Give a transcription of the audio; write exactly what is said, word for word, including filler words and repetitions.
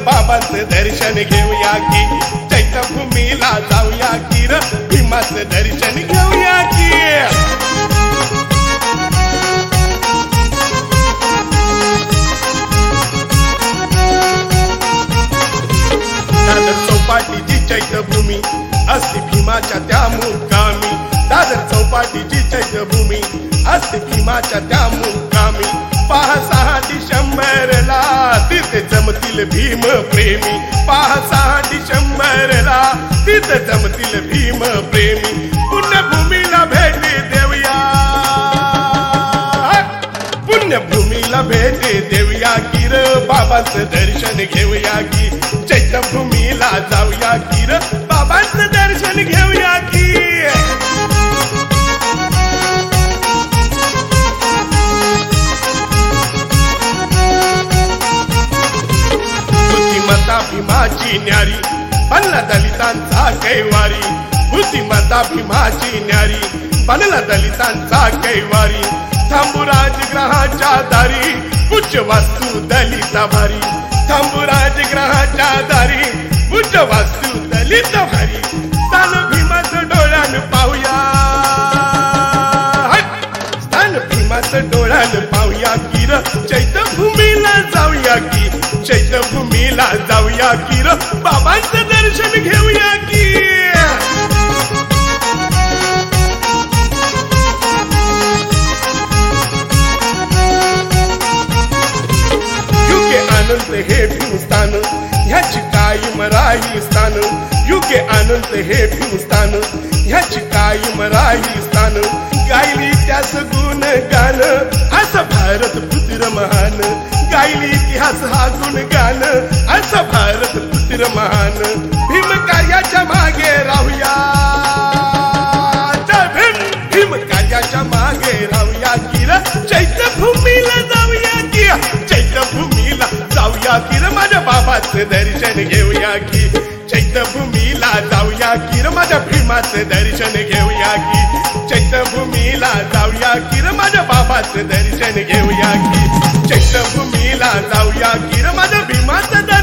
बाबांचं दर्शन घेऊया की चैत्यभूमीला जाऊया की र भीमाचं दर्शन घेऊया की दादर चौपाटीची चैत्यभूमी असते भीमाच्या त्या मुक्कामी दादर चौपाटीची चैत्यभूमी असते भीमाच्या त्या मुक्कामी पहा सहा डिसेंबरला तिथे जमतील भीम प्रेमी पहा सहा डिसेंबरला तिथे जमतील भीम प्रेमी पुण्यभूमीला भेटी देऊया पुण्यभूमीला भेटी देऊया की र बाबांचं दर्शन घेऊया की चैत्यभूमीला जाऊया की र बाबांचं दर्शन घेऊया की बुद्धिमत्ता भीमाची न्यारी बनला दलितांचा कैवारी बुद्धिमत्ता भीमाची न्यारी बनला दलितांचा कैवारी थांबू राजगृहाच्या दारी उच्च वास्तू दलित भारी थांबू राजगृहाच्या दारी उच्च वास्तू दलित भारी स्थान भीमाचं डोळ्यानं पाहूया स्थान भीमाचं डोळ्यानं पाहूया की र चैत्यभूमीला जाऊया की चैत्यभूमीला जाऊया की र बाबांचं दर्शन घेऊया की अनंत हे भीमस्थान ह्याची कायम राही स्थान युगे अनंत हे भीमस्थान ह्याची कायम राही स्थान गायली त्यास गुण गान असं भारत पुत्र महान गायली इतिहास हा गुण गान असं भारत पुत्र महान भीम कार्याच्या मागे राहूया भीम भीम कार्याच्या मागे राहूया की र चैत्यभूमीला जाऊया की चैत्यभूमीला जाऊया की र माझ्या बाबाचं दर्शन घेऊया की चैत्यभूमीला जाऊया की र माझ्या भीमाचं दर्शन घेऊया की चैत्यभूमीला जाऊया की र माझ्या बाबाचं दर्शन घेऊया की चैत्यभूमीला जाऊया की र माझ्या भीमाचं